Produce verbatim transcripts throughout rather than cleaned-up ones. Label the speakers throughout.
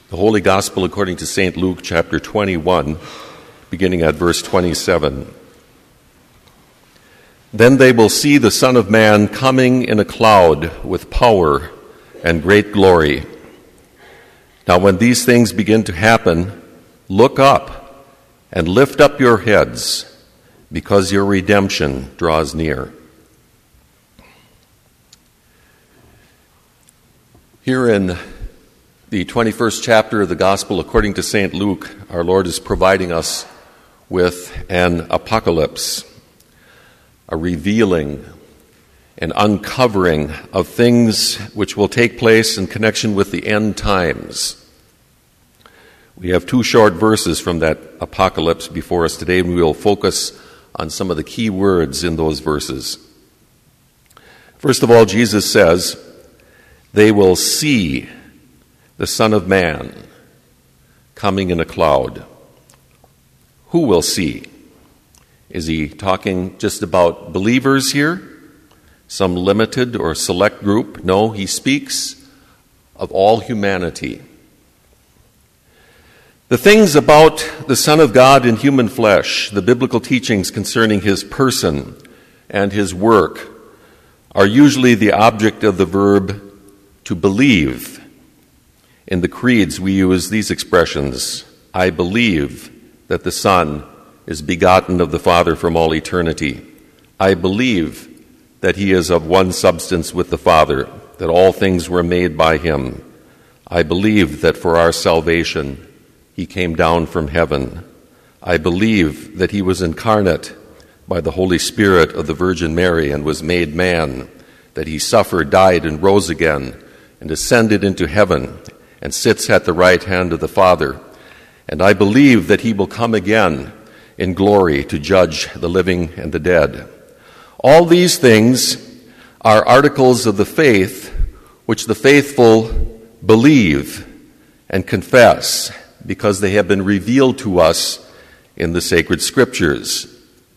Speaker 1: The Holy Gospel according to Saint Luke, chapter twenty-one, beginning at verse twenty-seven. Then they will see the Son of Man coming in a cloud with power and great glory. Now when these things begin to happen, look up and lift up your heads, because your redemption draws near. Here in the twenty-first chapter of the Gospel according to Saint Luke, our Lord is providing us with an apocalypse, a revealing, an uncovering of things which will take place in connection with the end times. We have two short verses from that apocalypse before us today, and we will focus on some of the key words in those verses. First of all, Jesus says, "They will see the Son of Man coming in a cloud." Who will see? Is he talking just about believers here? Some limited or select group? No, he speaks of all humanity. The things about the Son of God in human flesh, the biblical teachings concerning his person and his work, are usually the object of the verb to believe. In the creeds, we use these expressions: I believe that the Son is begotten of the Father from all eternity. I believe that he is of one substance with the Father, that all things were made by him. I believe that for our salvation he came down from heaven. I believe that he was incarnate by the Holy Spirit of the Virgin Mary and was made man, that he suffered, died, and rose again, and ascended into heaven, and sits at the right hand of the Father. And I believe that he will come again in glory to judge the living and the dead. All these things are articles of the faith which the faithful believe and confess because they have been revealed to us in the sacred scriptures.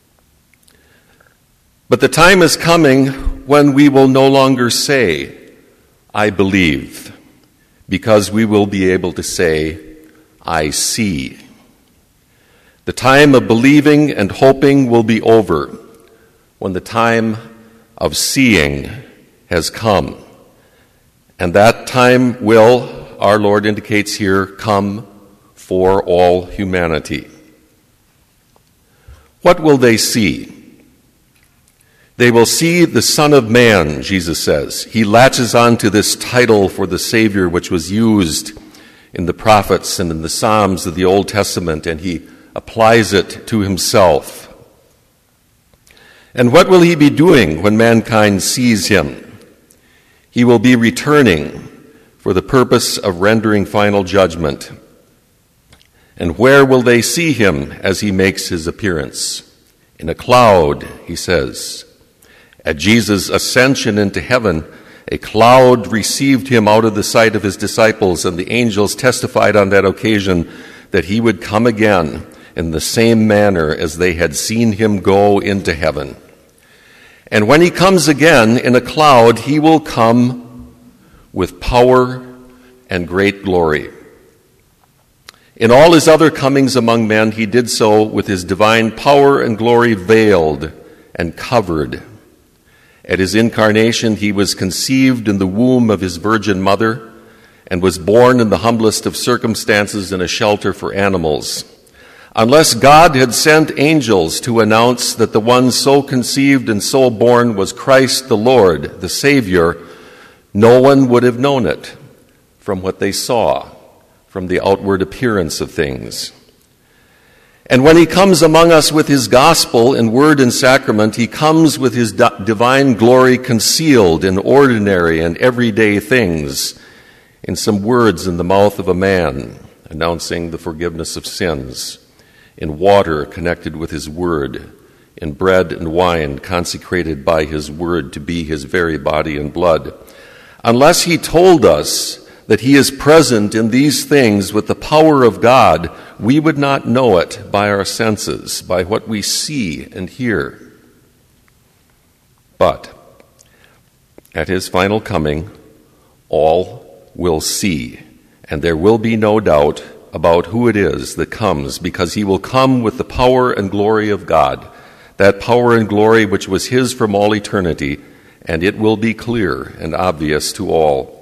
Speaker 1: But the time is coming when we will no longer say, I believe, because we will be able to say, I see. The time of believing and hoping will be over when the time of seeing has come. And that time will, our Lord indicates here, come for all humanity. What will they see? They will see the Son of Man, Jesus says. He latches on to this title for the Savior which was used in the prophets and in the Psalms of the Old Testament, and he applies it to himself. And what will he be doing when mankind sees him? He will be returning for the purpose of rendering final judgment. And where will they see him as he makes his appearance? In a cloud, he says. At Jesus' ascension into heaven, a cloud received him out of the sight of his disciples, and the angels testified on that occasion that he would come again in the same manner as they had seen him go into heaven. And when he comes again in a cloud, he will come with power and great glory. In all his other comings among men, he did so with his divine power and glory veiled and covered. At his incarnation, he was conceived in the womb of his virgin mother and was born in the humblest of circumstances in a shelter for animals. Unless God had sent angels to announce that the one so conceived and so born was Christ the Lord, the Savior, no one would have known it from what they saw, from the outward appearance of things. And when he comes among us with his gospel in word and sacrament, he comes with his divine glory concealed in ordinary and everyday things, in some words in the mouth of a man, announcing the forgiveness of sins, in water connected with his word, in bread and wine consecrated by his word to be his very body and blood. Unless he told us that he is present in these things with the power of God, we would not know it by our senses, by what we see and hear. But at his final coming, all will see And there will be no doubt about who it is that comes, because he will come with the power and glory of God, that power and glory which was his from all eternity, and it will be clear and obvious to all.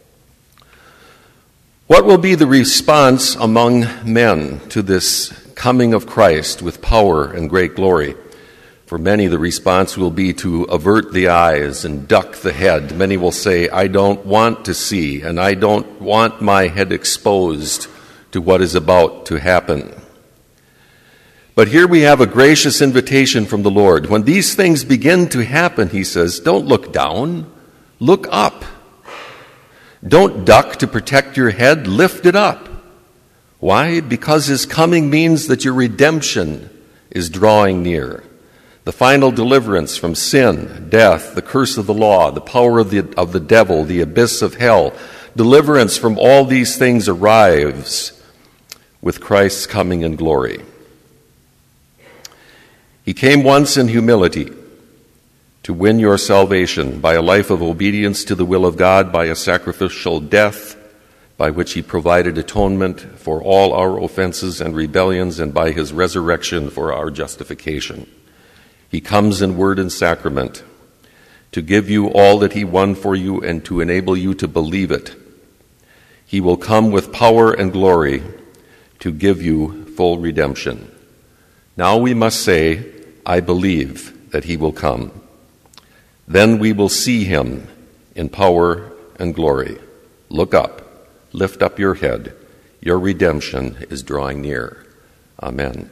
Speaker 1: What will be the response among men to this coming of Christ with power and great glory? For many, the response will be to avert the eyes and duck the head. Many will say, I don't want to see, and I don't want my head exposed to what is about to happen. But here we have a gracious invitation from the Lord. When these things begin to happen, he says, don't look down, look up. Don't duck to protect your head, lift it up. Why? Because his coming means that your redemption is drawing near. The final deliverance from sin, death, the curse of the law, the power of the, of the devil, the abyss of hell, deliverance from all these things arrives with Christ's coming in glory. He came once in humility to win your salvation by a life of obedience to the will of God, by a sacrificial death by which he provided atonement for all our offenses and rebellions, and by his resurrection for our justification. He comes in word and sacrament to give you all that he won for you and to enable you to believe it. He will come with power and glory to give you full redemption. Now we must say, I believe that he will come. Then we will see him in power and glory. Look up, lift up your head. Your redemption is drawing near. Amen.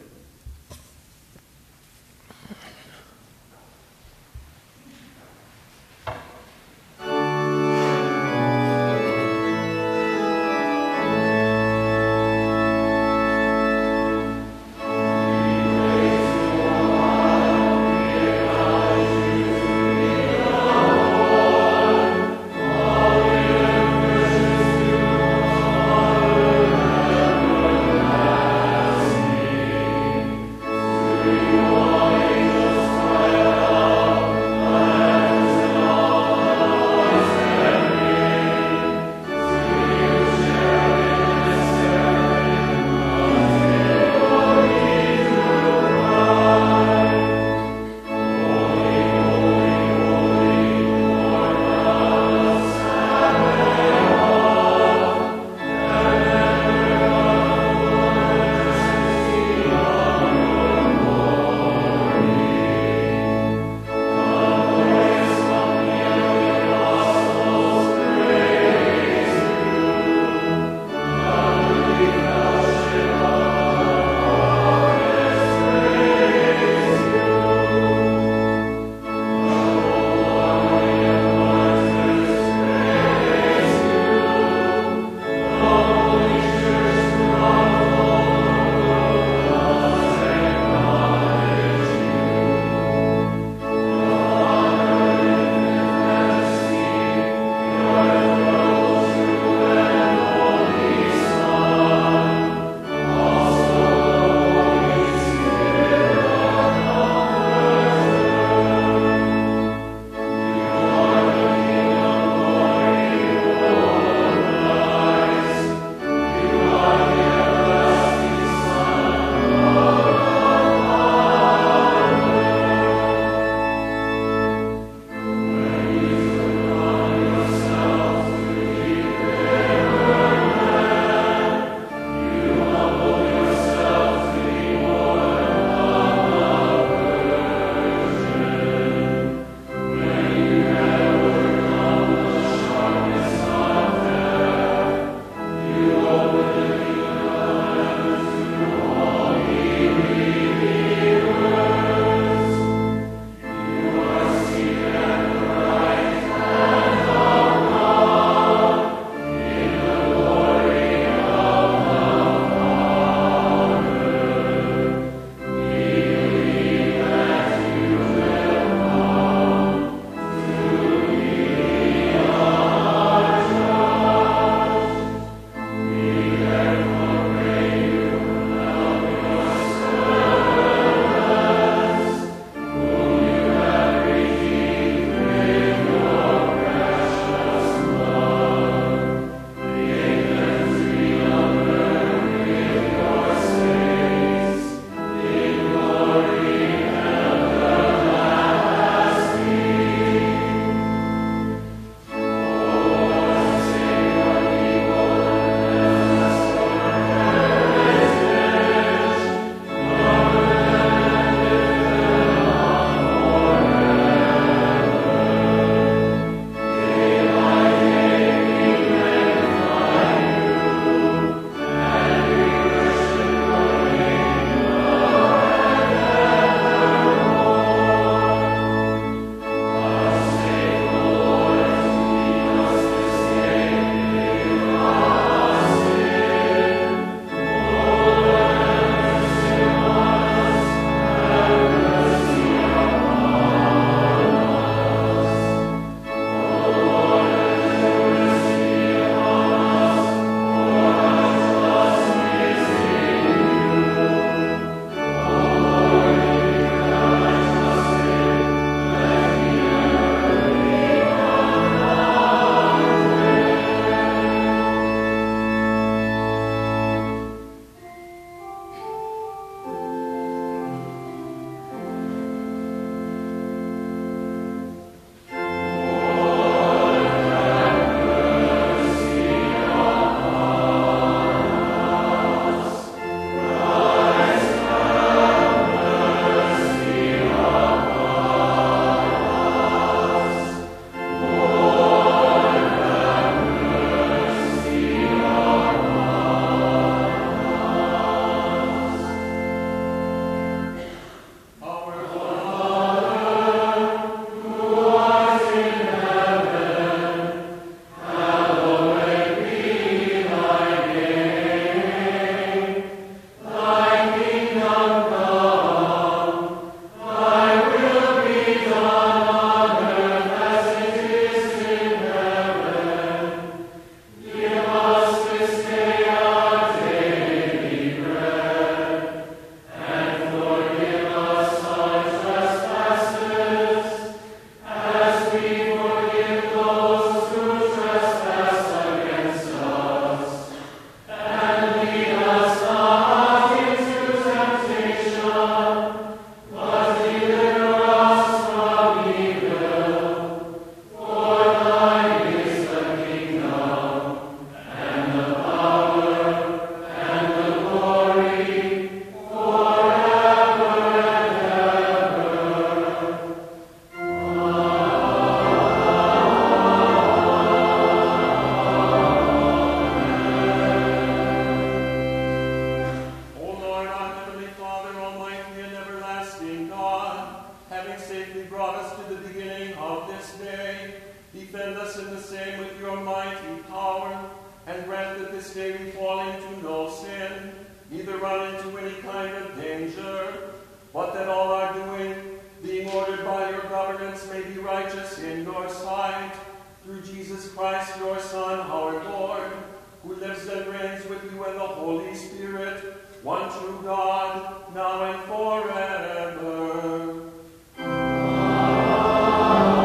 Speaker 2: this day we fall into no sin, neither run into any kind of danger, but that all our doing, being ordered by your governance, may be righteous in your sight, through Jesus Christ, your Son, our Lord, who lives and reigns with you and the Holy Spirit, one true God, now and forever.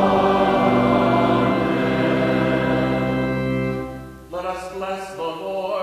Speaker 2: Amen. Let us bless the Lord.